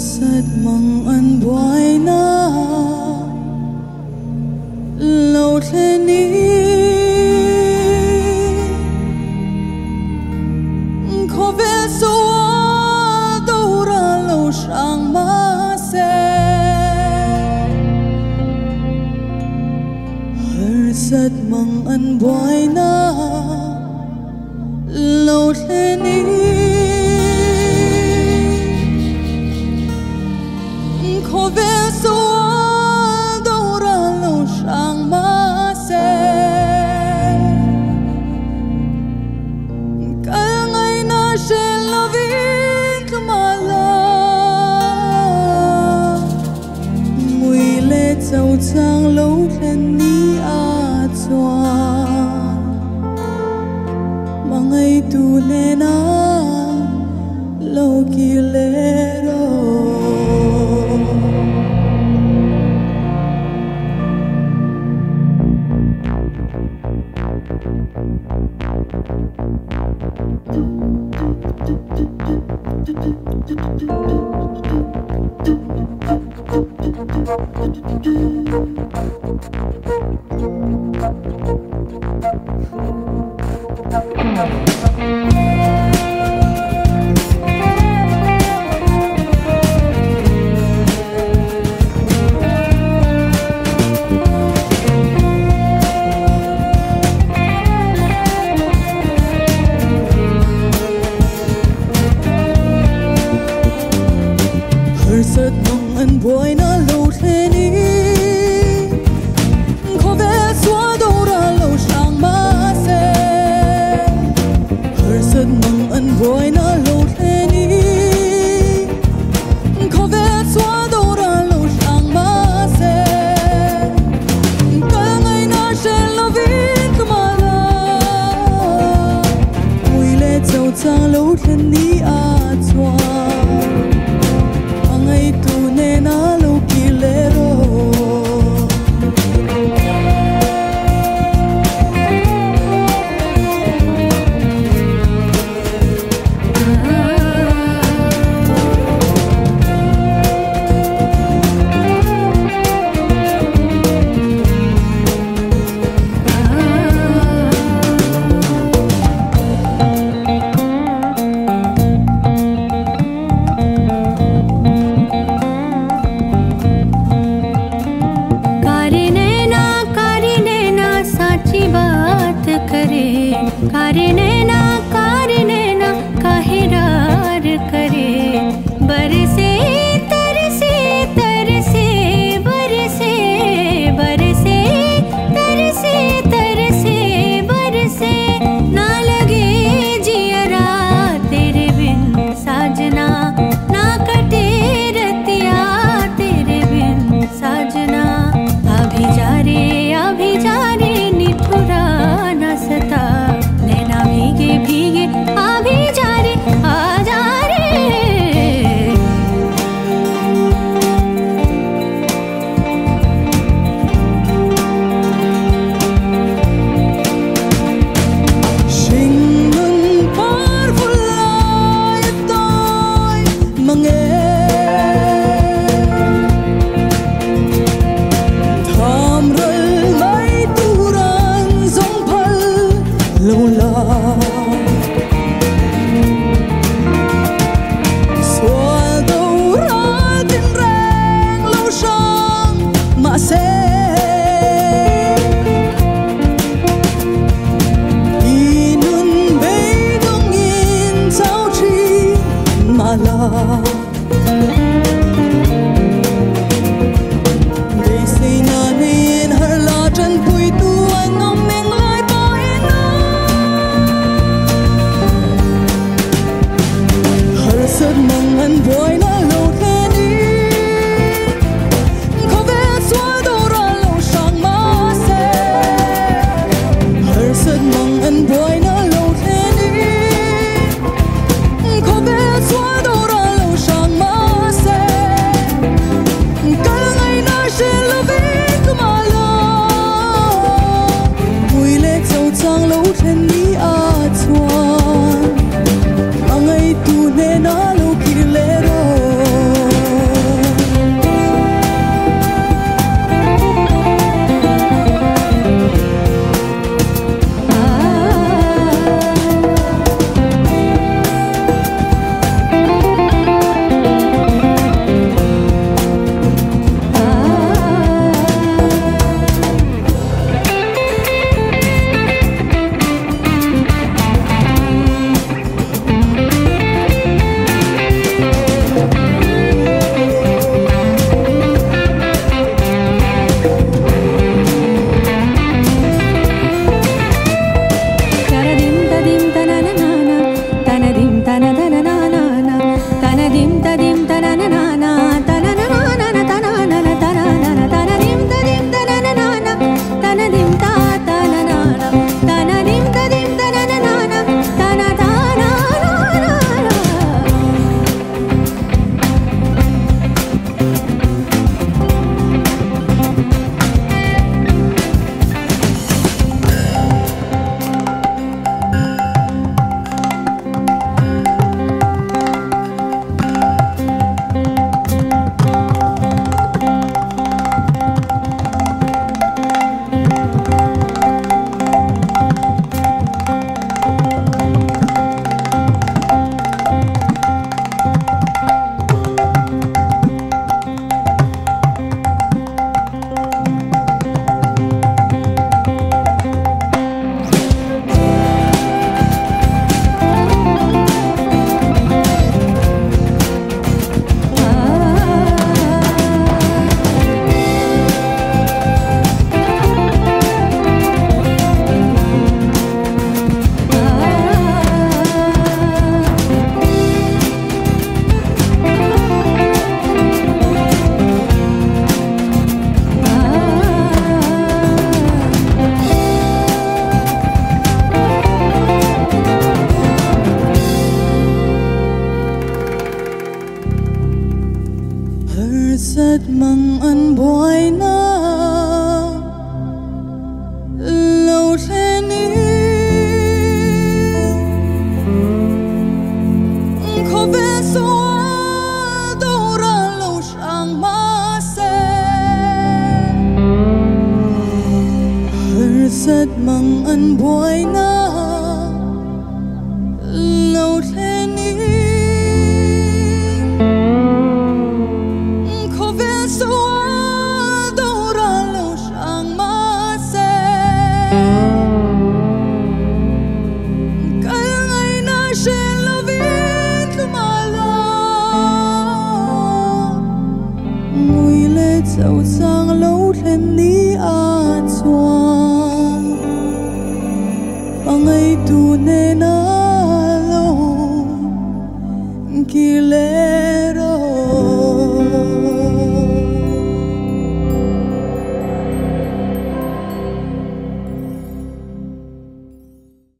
sat mang an boy na lo theni ko ve so do ra lo sang ma se sat mang an boy na lo theni ko ve so do ra lo sang ma se ka ngai na she loving kamala mui le chau chang lo theni a mangai tu ne na lo ki le ro sat mang an boy na lo theni ko ve swa do ra lo sang ma se sat mang an boy na lo theni ko ve swa do ra lo sang ma se ka ngai na she loving kamala mui le chau chang lo theni a chwa tu ne na lo ki le ro कारी नैना काहिरार करे बरसे तरसे तरसे बरसे बरसे तरसे तरसे बरसे ना लगे जियरा तेरे बिन साजना ना कटे रतिया तेरे बिन साजना अभी जा रे निठुरा न सता भीगे भीगे अभी जा रे आ जा रे Shingun parvulai toy mange thamral mai turan zong phal lo la tu ne na lo ki le ro sat mang an boy na lâu thế ní khó về xóa đâu ra lâu sang má se hờ sat mang an boy na lâu thế ní dẫu sang lâu thêm ní a choang bằng ngày tu nên